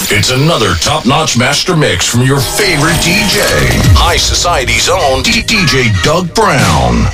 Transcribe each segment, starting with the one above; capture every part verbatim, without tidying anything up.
It's another top-notch master mix from your favorite D J, High Society's own D J Doug Brown.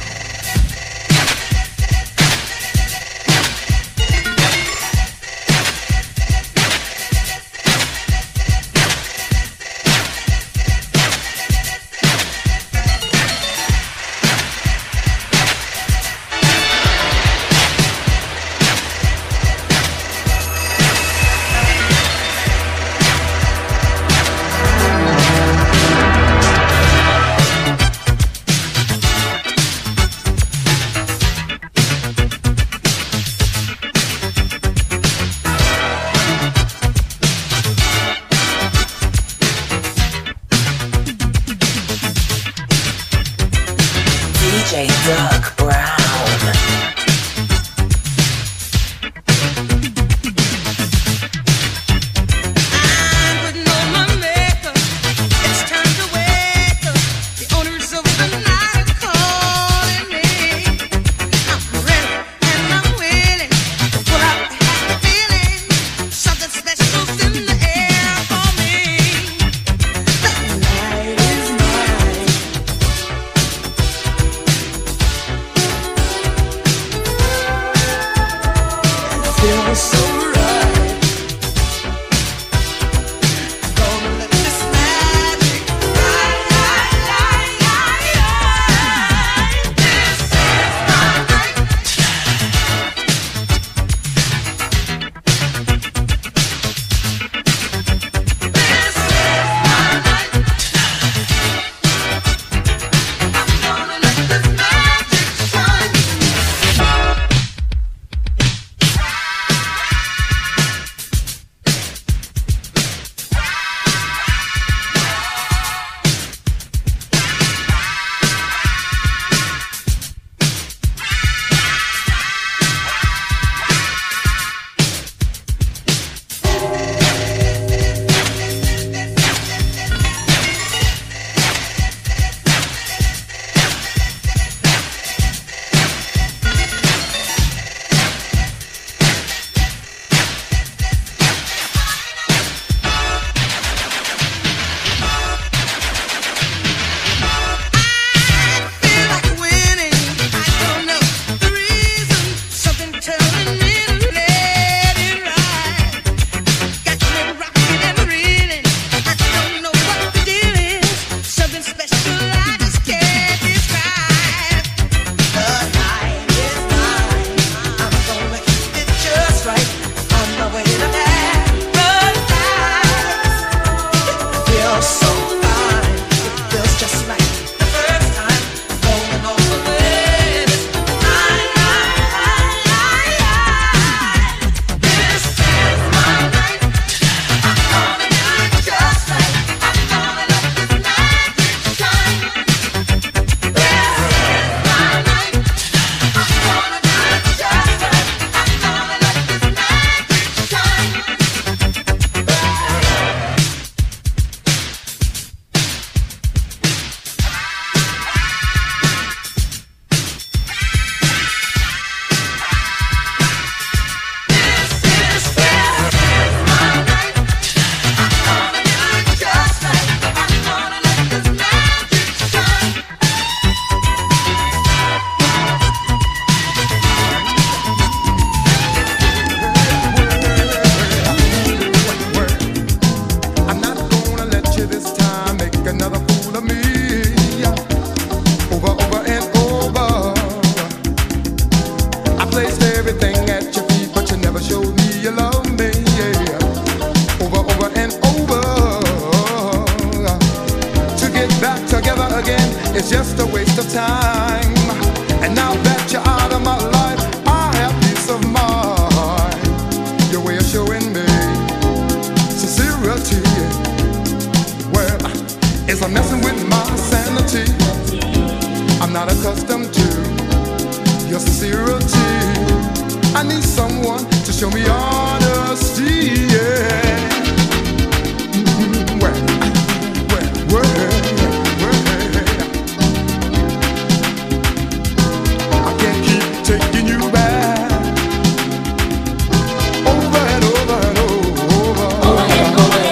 Over and over and over.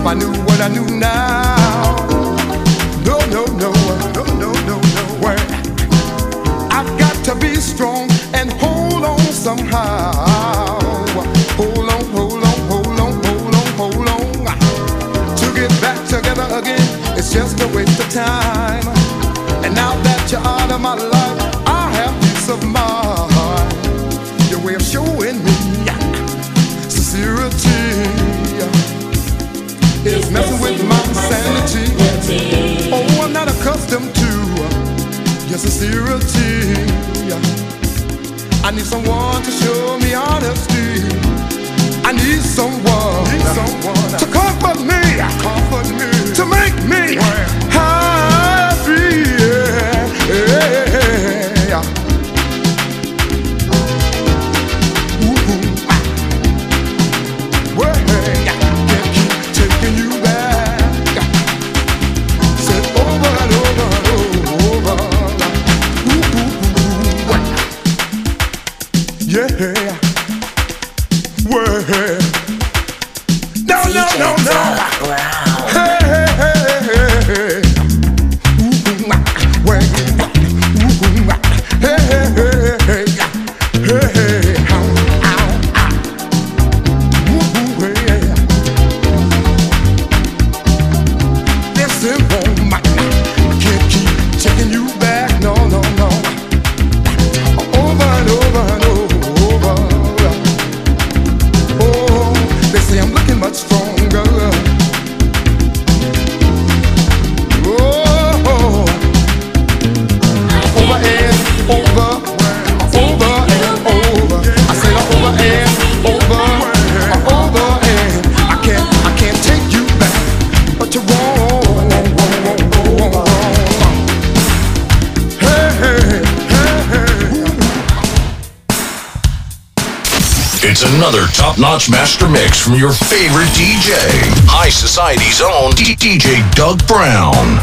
if I knew what I knew now. No, no, no, no, no, no, no. I've got to be strong and hold on somehow. Hold on, hold on, hold on, hold on, hold on. To get back together again, it's just a waste of time. And now that you're out of my life, I have peace of mind. Your way of showing me sincerity is messing with my sanity. Oh, I'm not accustomed to your sincerity. I need someone to show me honesty. I need someone, need someone to comfort me, comfort me, to make me happy. Yeah. Ooh. Well, hey, can't keep taking you back. Said over and over and over. Ooh. Yeah. Well, no, no, no, no. Hey, hey, hey, hey, hey. Ooh, well, ooh, hey, hey, hey, hey, hey, hey, ow, ow, ow. Ooh, yeah. Listen, woman, I can't keep taking you back. No, no, no. Over and over and over. Oh, they say I'm looking much stronger. Oh, over and over, over and over. I say over and over, over and I can't, I can't take you back, but you're wrong, wrong, wrong, wrong. Hey, hey, hey, hey. It's another top-notch master mix from your favorite D J, High Society's own D J Doug Brown.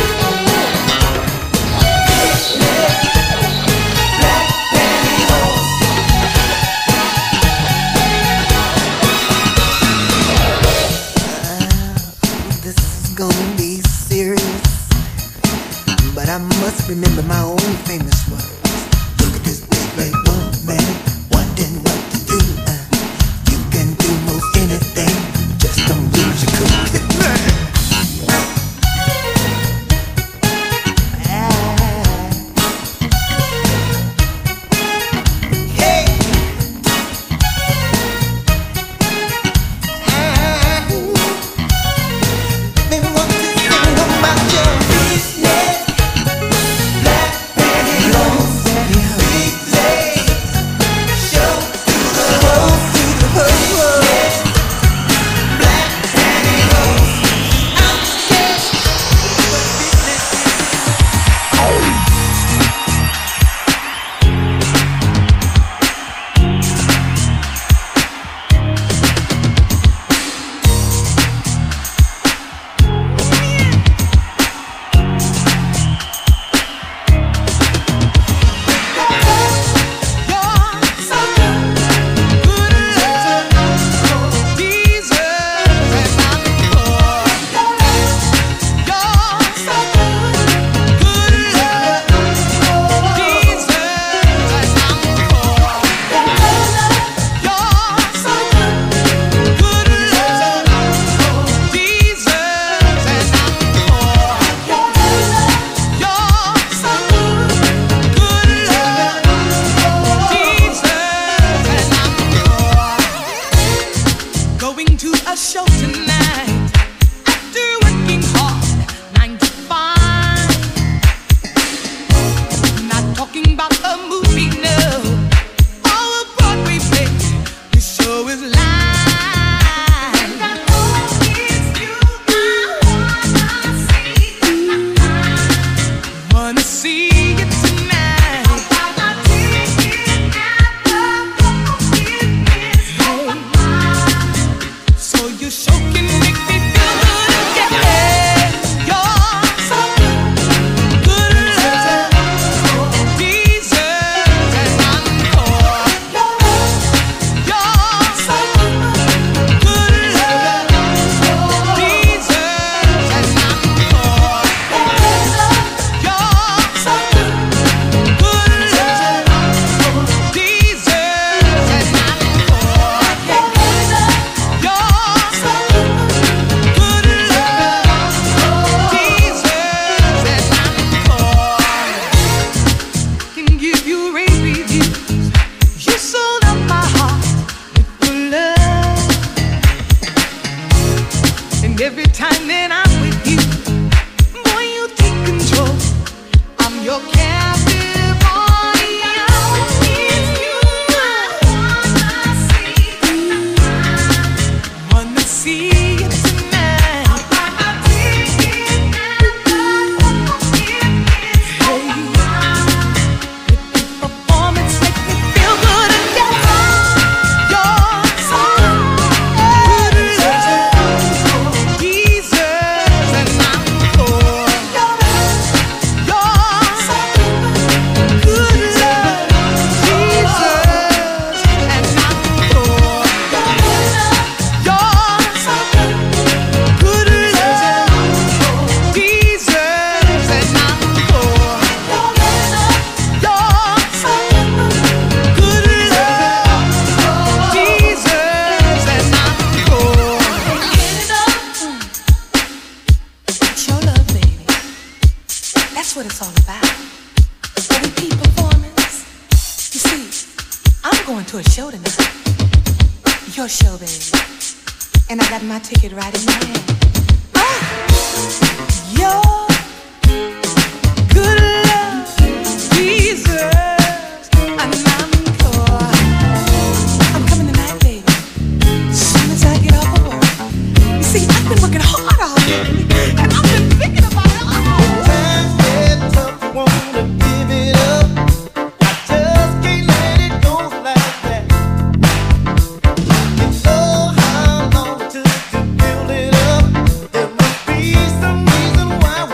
Black pantyhose. but I must remember my own famous words. Look at this big black woman, wondering what to do. Uh, you can do most anything, just don't lose your cool. Some reason why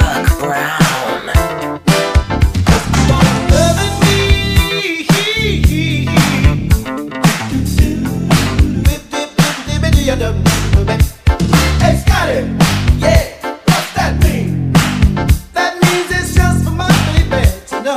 Doug Brown. Hey Scotty, yeah, what's that mean? That means it's just for my baby to know.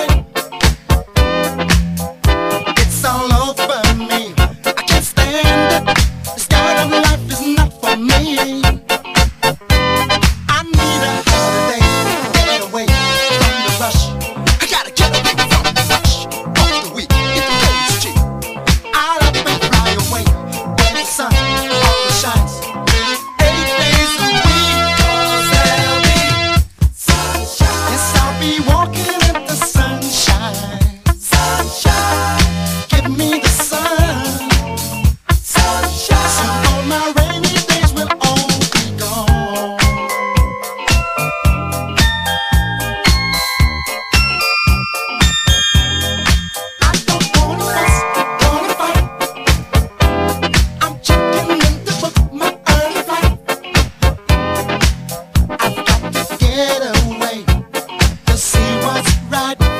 It's all over me. I can't stand it.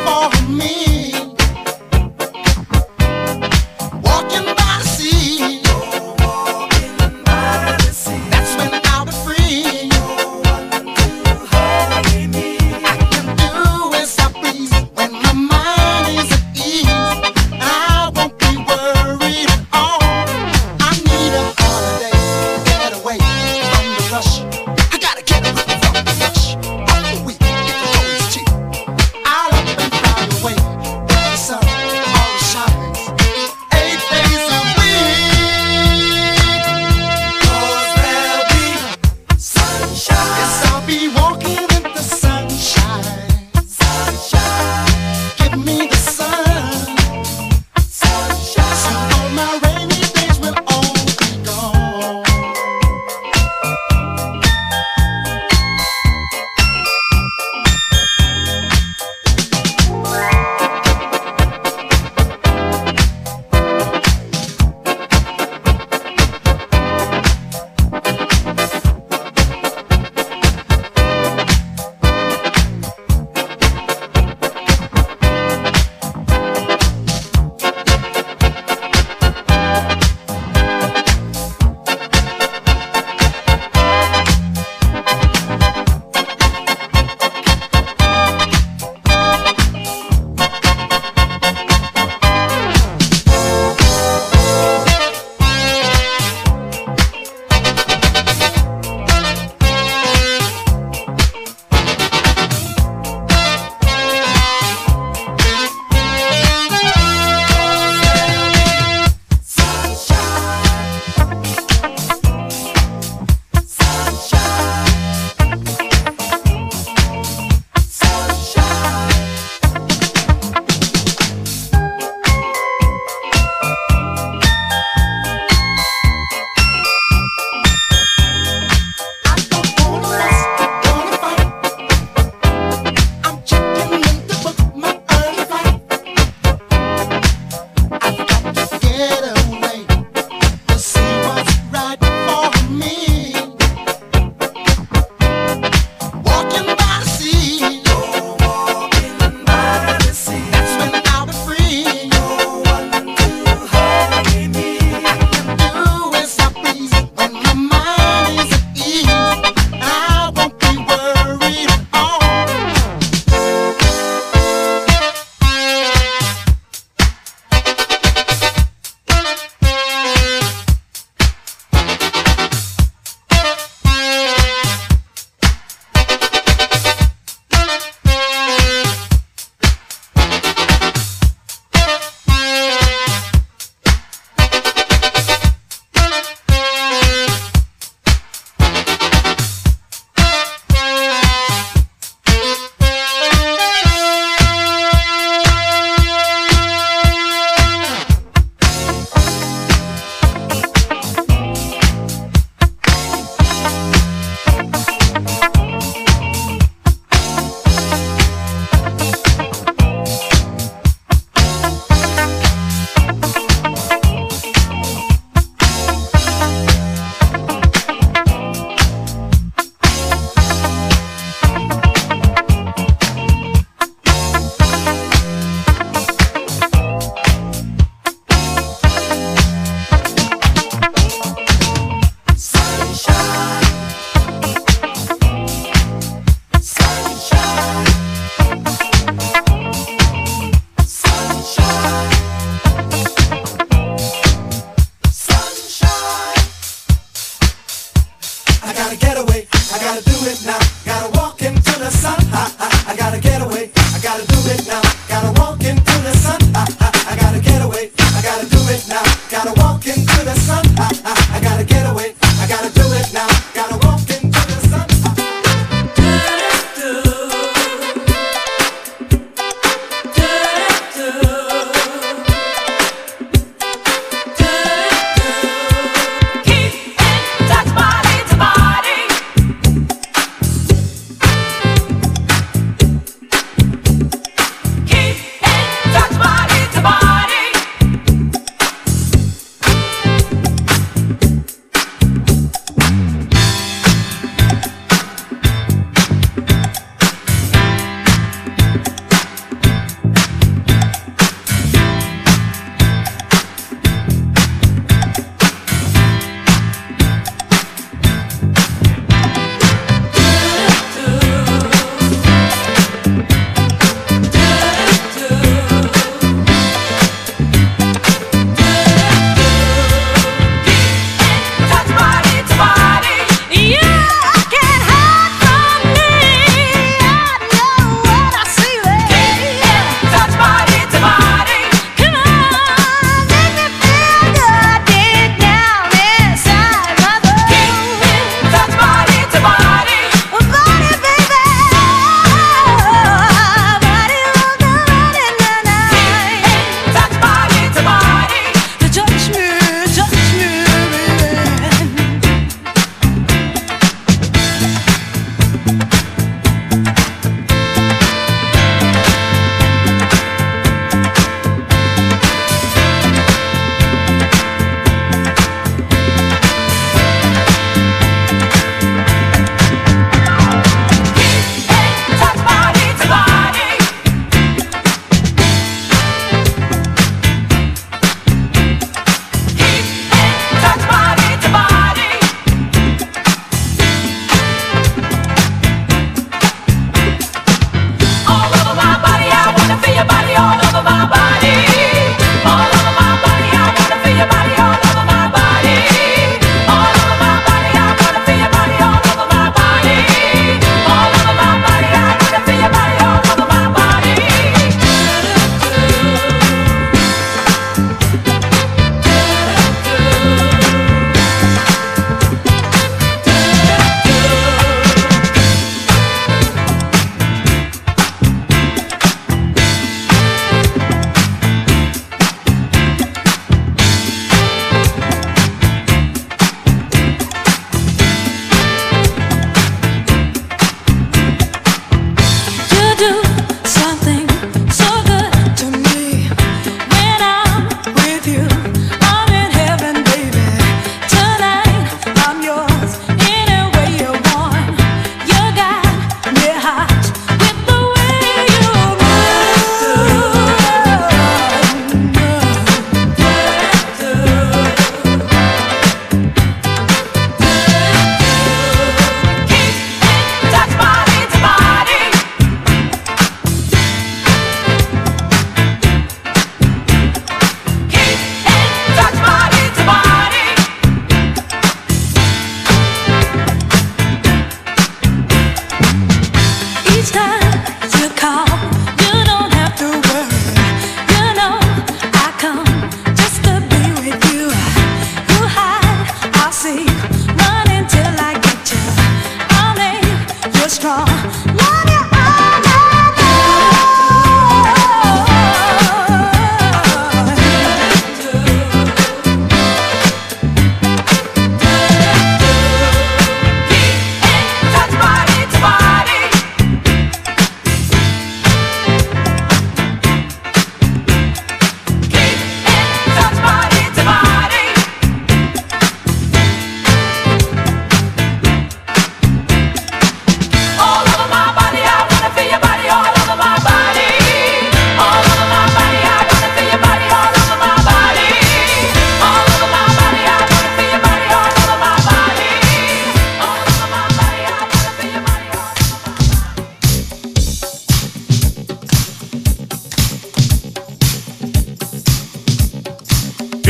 Away.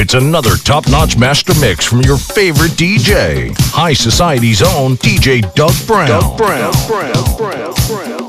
It's another top-notch master mix from your favorite D J, High Society's own D J Doug Brown. Doug Brown. Doug Brown. Doug Brown. Doug Brown.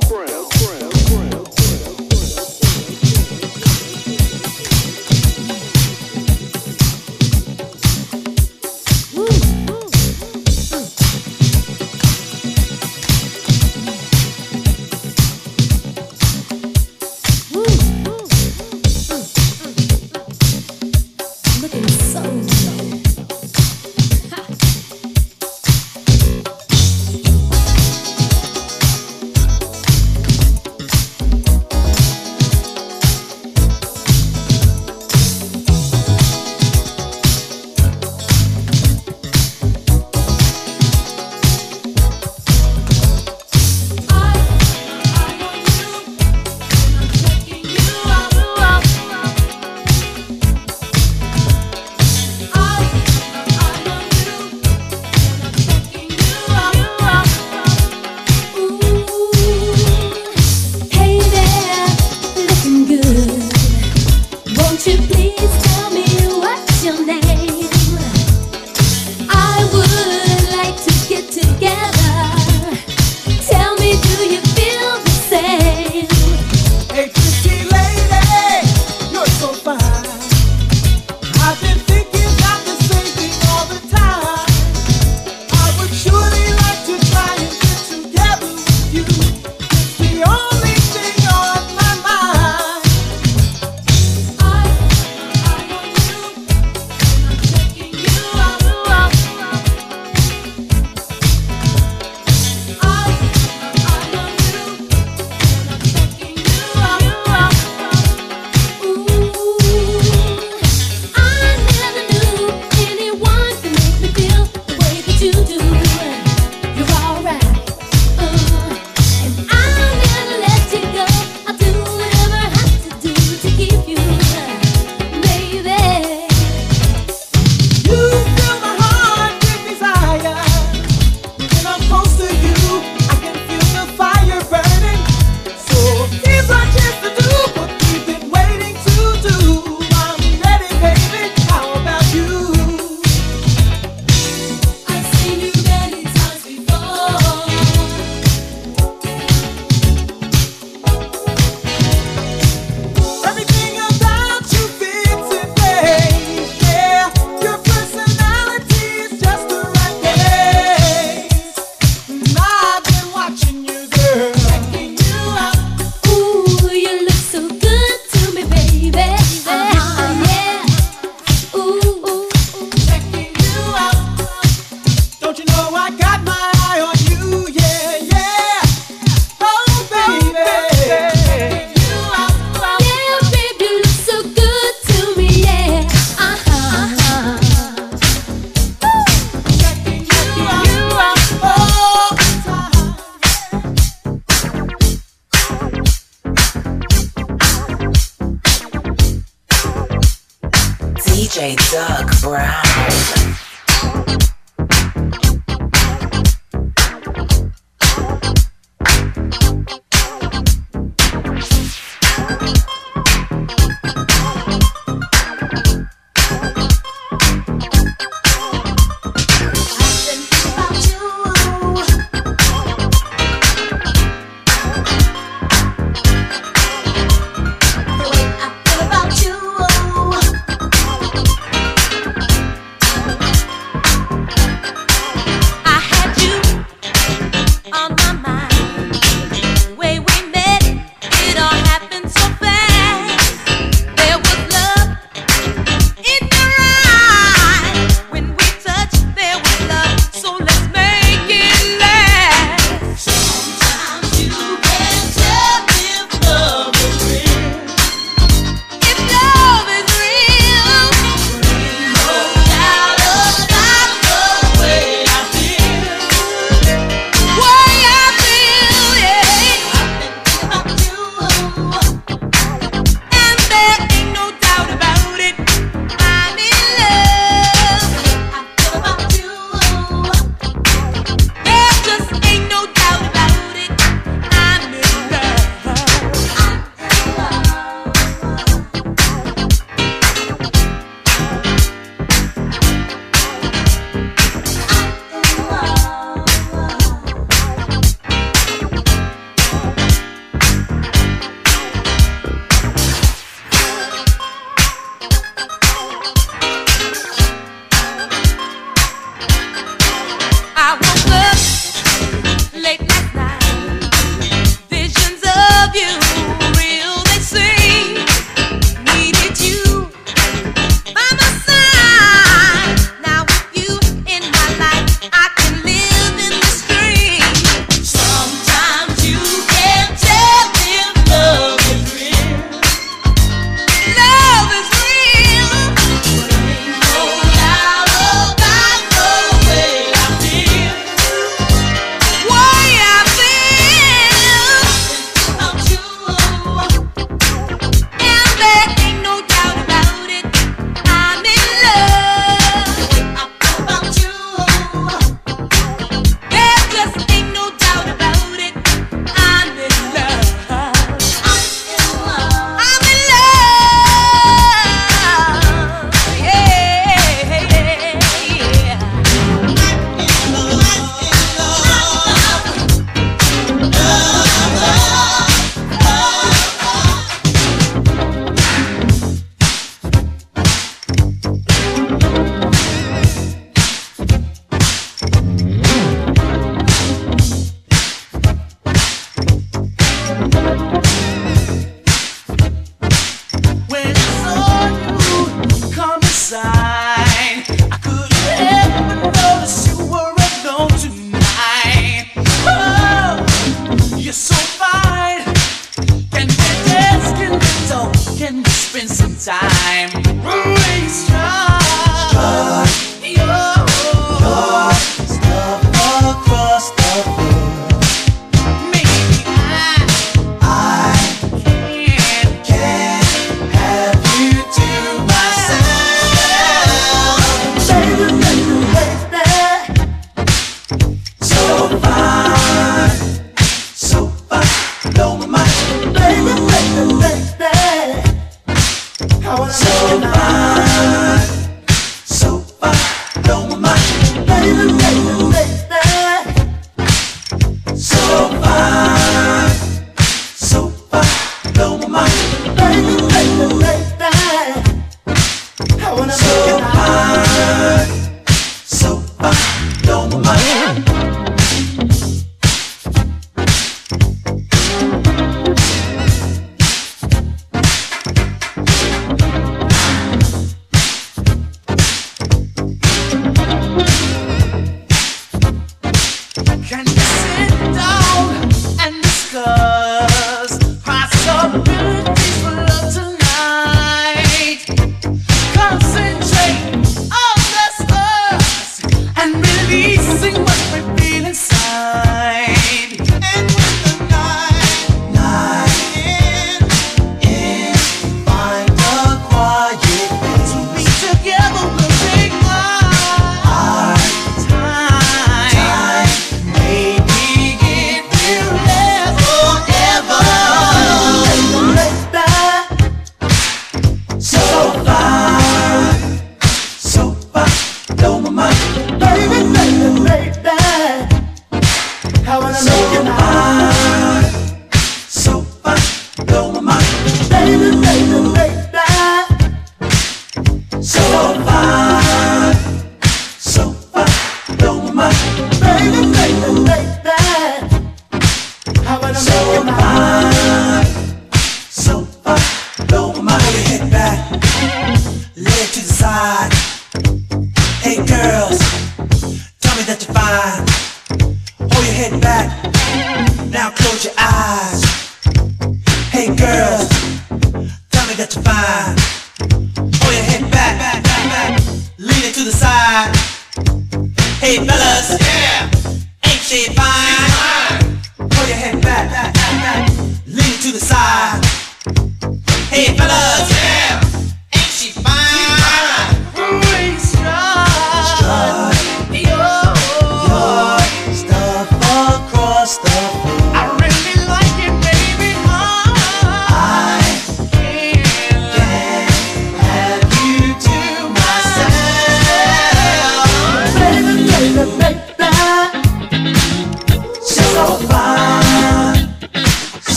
D J Doug Brown. About you.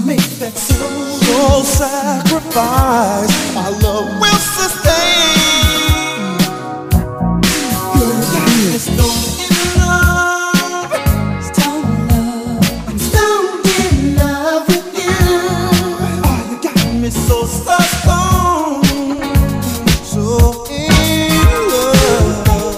make that soul, soul sacrifice. Our love will sustain. Girl, you got me stoned in love, stoned in love. I'm stoned in love with you. Oh, you got me so so stoned, so in love.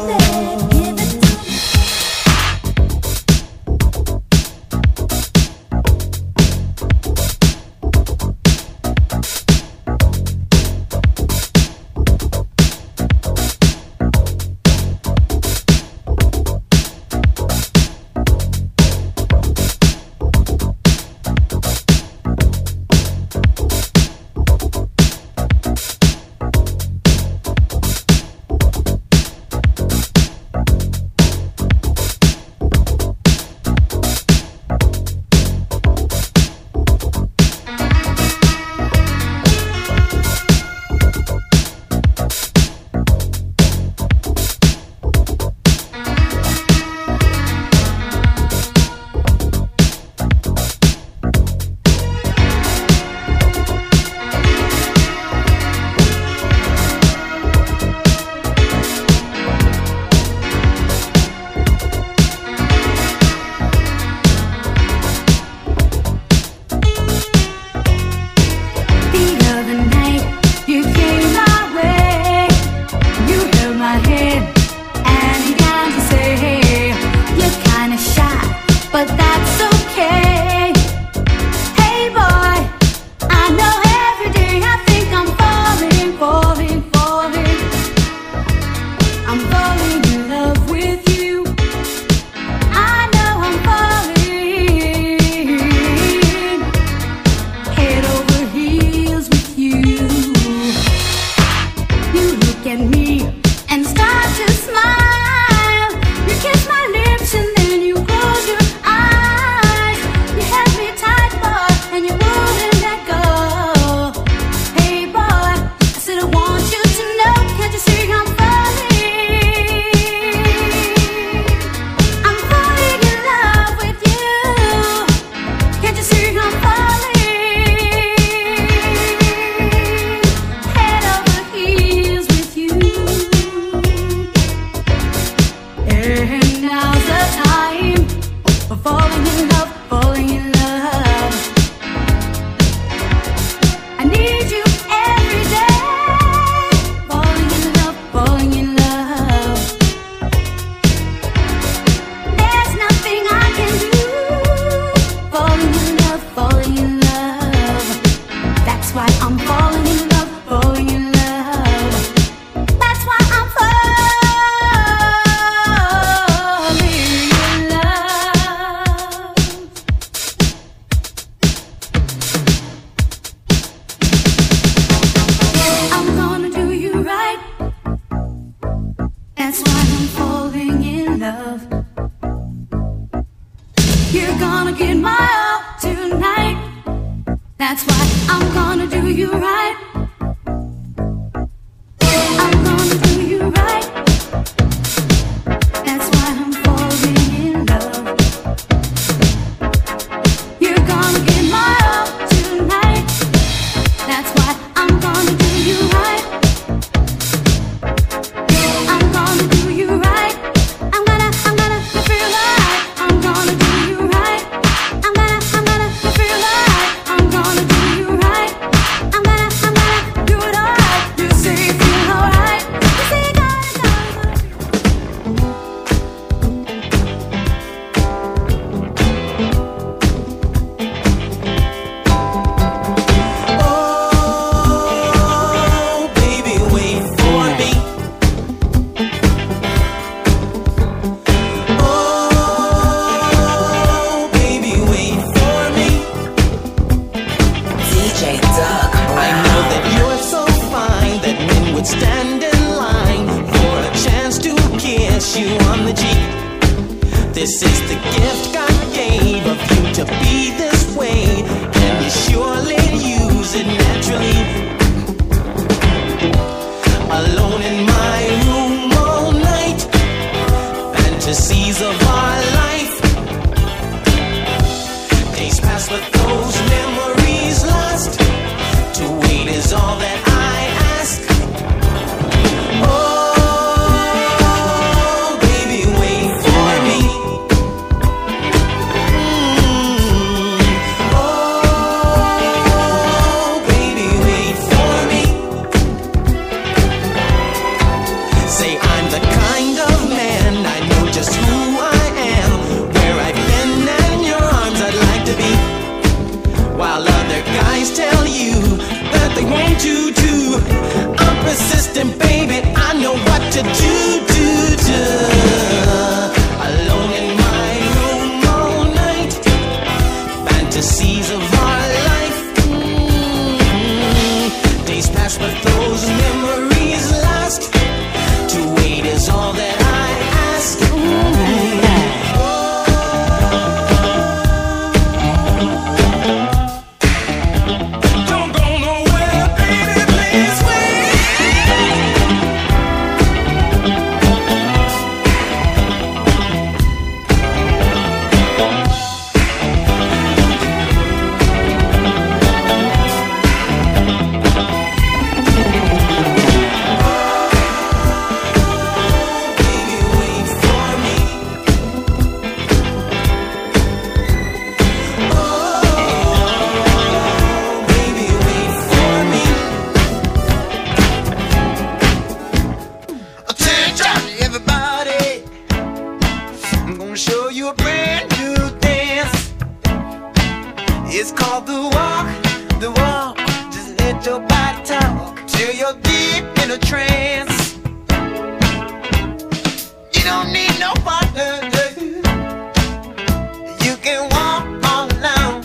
Of our life, days pass, but those memories while other guys tell you that they want you to. I'm persistent, baby, I know what to do, do, do. Alone in my room all night, fantasies of our life. Mm-hmm. Days pass but those memories last. To wait is all that I ask. Mm-hmm. It's called the walk, the walk. Just let your body talk till you're deep in a trance. You don't need no partner. You can walk all alone.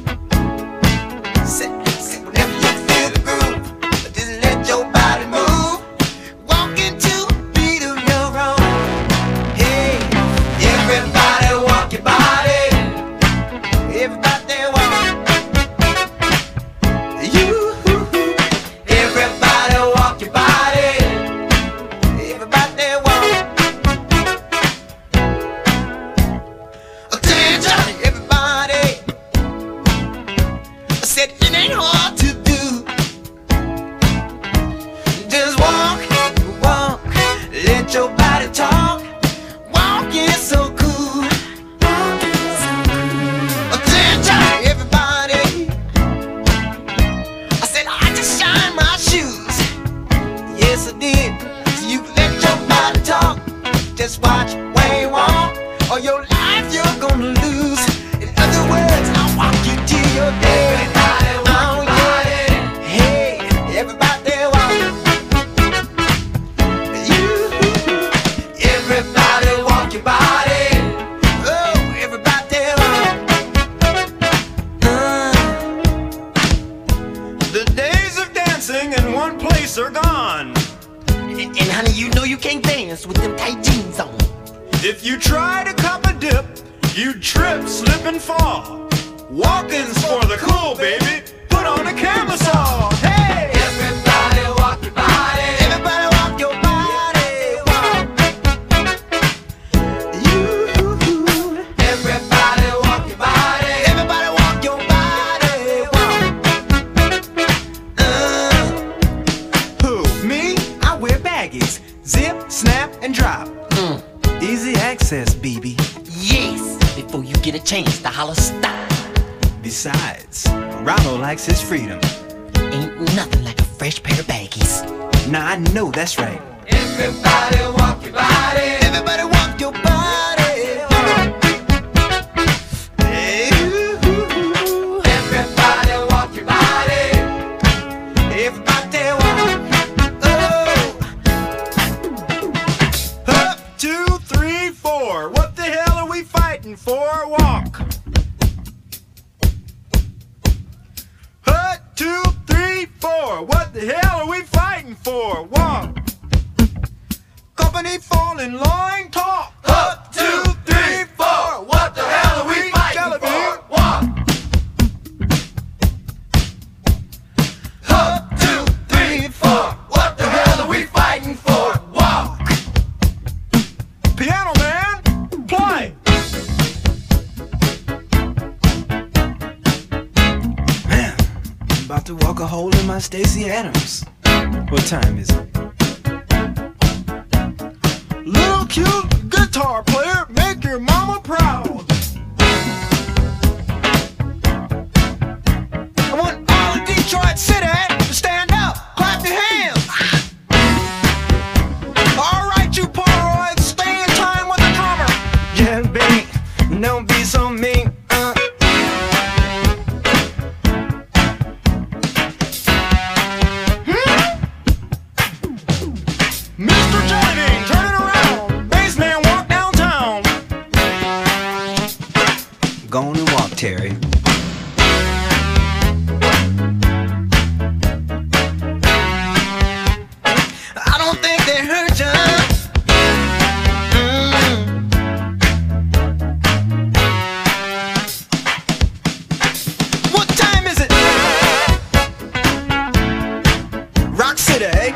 Say, say whenever you feel the groove, just let your body move. Walk into the beat of your own. Hey, everybody walk your body. Everybody walk. Your body talk, walking so cool. Attention, everybody. I said I just shined my shoes. Yes, I did. So you let your body talk. Just watch where you walk, or your life you're gonna lose. In other words, I'll walk you to your day. Everybody walk your body. Hey, everybody walk. Everybody walk your body. Oh, everybody walk. Uh. The days of dancing in one place are gone. And, and honey, you know you can't dance with them tight jeans on. If you try to cup a dip, you trip, slip, and fall. Walking's for the cool, baby. Put on a camisole. Hey! Everybody walk your body. Everybody walk your body. Zip, snap, and drop. Mm. Easy access, baby. Yes, before you get a chance to holler stop. Besides, Ronald likes his freedom. Ain't nothing like a fresh pair of baggies. Nah, I know that's right. Everybody walk your body. Everybody walk your body. Hey, ooh. Everybody walk your body. Everybody walk. What the hell are we fighting for? Walk. One, two, three, four. What the hell are we fighting for? Walk. Company fall in line, talk. One, two, three, four. What the hell are we fighting for? Walk. One, two, three, four. What the hell are we fighting for? Walk. Piano man, play. Man, I'm about to walk a hole in my Stacey Adams. What time is it? Little cute guitar player, make your mama proud. I want all of Detroit City to stand up, clap your hands. All right, you Polaroids, stay in time with the drummer. Yeah, baby, don't be so mean. Uh. Terry. I don't think they hurt you. Mm. What time is it? Rock City, eh?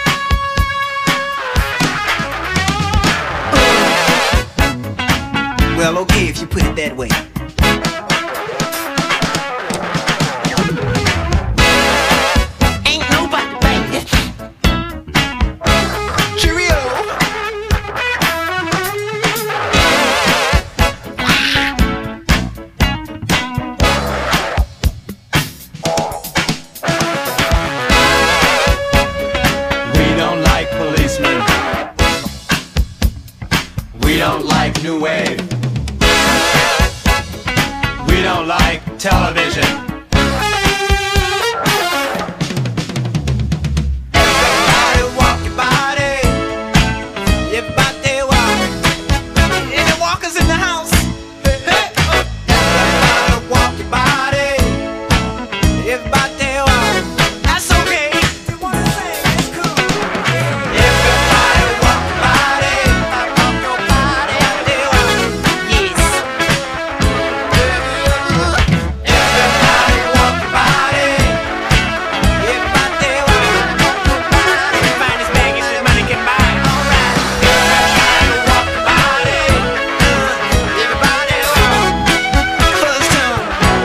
Well, okay, if you put it that way. Ain't nobody banging. Cheerio. We don't like policemen. We don't like new wave. We don't like television. Everybody walk your body. Everybody walk. Any walkers in the house? Hey, hey. Everybody walk your body. Everybody walk. That's okay. If you wanna sing, it's cool. Everybody walk your body. Walk your body. Everybody walk. Yes. Everybody walk your body. Everybody walk. Finest baggage that money can buy. Alright. Everybody walk your body. Everybody walk. First time.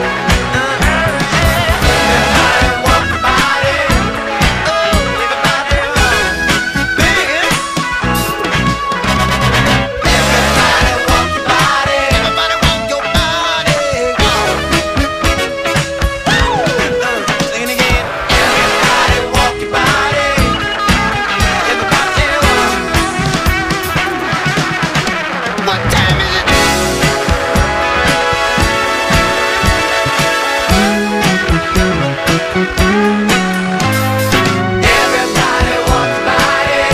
Everybody walk your body. Oh, everybody walk. Big. Everybody walk your body. Everybody walk your body. Sing it again. Everybody walk your body. Everybody walk. What time is it? Everybody walk your body.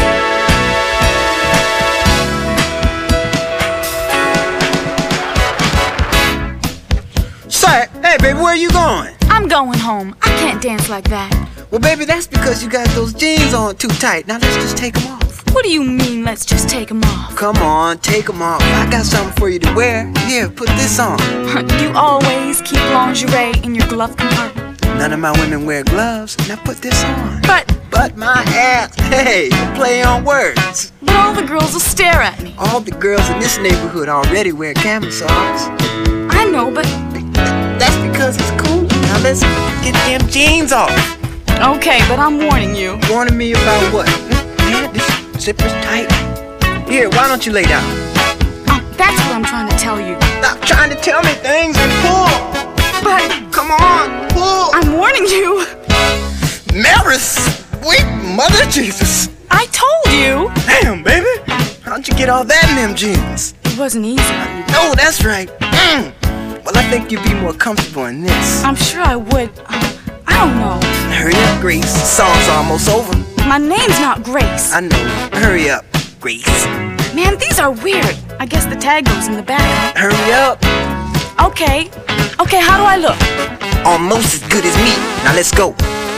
Say, hey baby, where you going? I'm going home. I can't dance like that. Well, baby, that's because you got those jeans on too tight. Now let's just take them off. What do you mean, let's just take them off? Come on, take them off. I got something for you to wear. Here, put this on. You always keep lingerie in your glove compartment. None of my women wear gloves. Now put this on. But, But my ass. Hey, you play on words. but all the girls will stare at me. All the girls in this neighborhood already wear camisoles. I know, but That's because it's cool. Now let's get them jeans off. okay, but I'm warning you. Warning me about what? Man, this zipper's tight. Here, why don't you lay down? Oh, that's what I'm trying to tell you. Stop trying to tell me things and pull. But Come on, pull. I'm warning you. Mary, sweet mother Jesus. I told you. Damn, baby. How'd you get all that in them jeans? It wasn't easy. No, that's right. Mm. Well, I think you'd be more comfortable in this. I'm sure I would. Uh, I don't know. Hurry up, Grace. The song's almost over. My name's not Grace. I know. Hurry up, Grace. Man, these are weird. I guess the tag goes in the back. Hurry up. Okay. Okay, how do I look? Almost as good as me. Now let's go.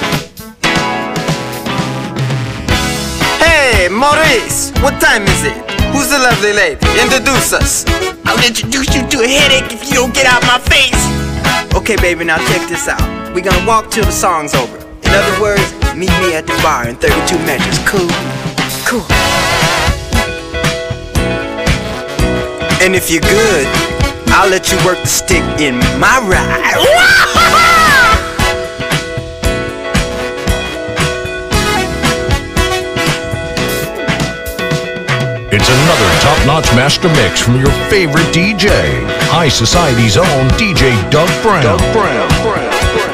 Hey, Maurice. What time is it? Who's the lovely lady? Introduce us. I'll introduce you to a headache if you don't get out my face. Okay, baby, now check this out. We're gonna walk till the song's over. In other words, meet me at the bar in thirty-two measures. Cool? Cool. And if you're good, I'll let you work the stick in my ride. It's another top-notch master mix from your favorite D J, High Society's own D J Doug Brown. Doug Brown. Brown.